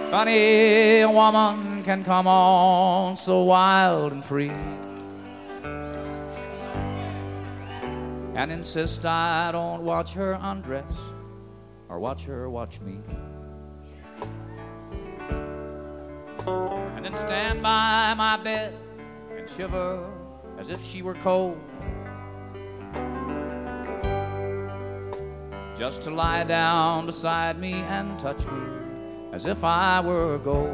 Funny, a woman can come on so wild and free and insist I don't watch her undress or watch her watch me, and then stand by my bed and shiver as if she were cold, just to lie down beside me and touch me as if I were gold.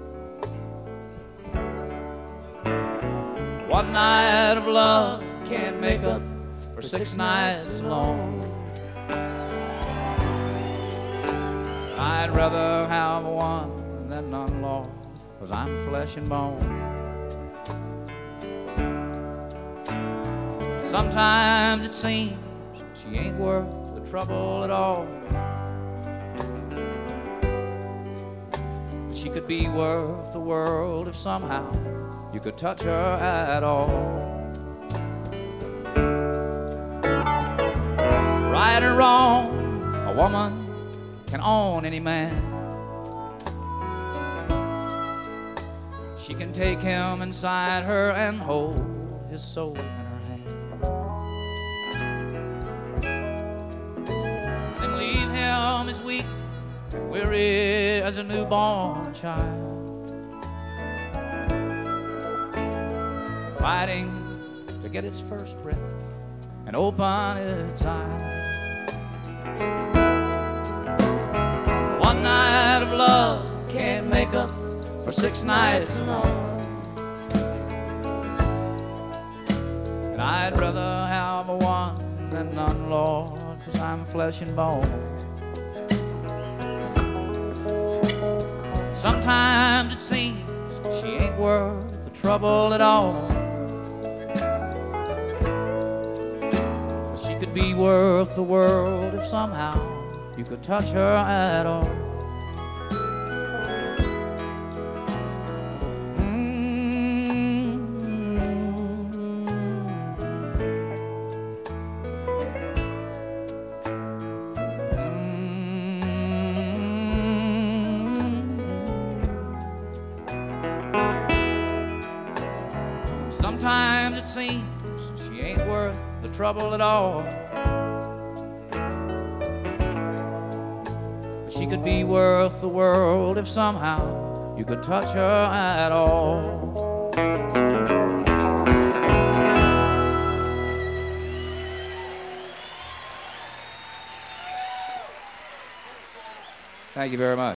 One night of love can't make up for 6 nights alone. I'd rather have one than none, Lord, 'cause I'm flesh and bone. Sometimes it seems she ain't worth the trouble at all. She could be worth the world if somehow you could touch her at all. Right or wrong, a woman can own any man. She can take him inside her and hold his soul in her hand, then leave him as weak and weary as a newborn child, fighting to get its first breath and open its eyes. One night of love can't make up for 6 nights alone, and I'd rather have a one than none, Lord, 'cause I'm flesh and bone. Sometimes it seems she ain't worth the trouble at all, but she could be worth the world if somehow you could touch her at all. Sometimes it seems she ain't worth the trouble at all, but she could be worth the world if somehow you could touch her at all. Thank you very much.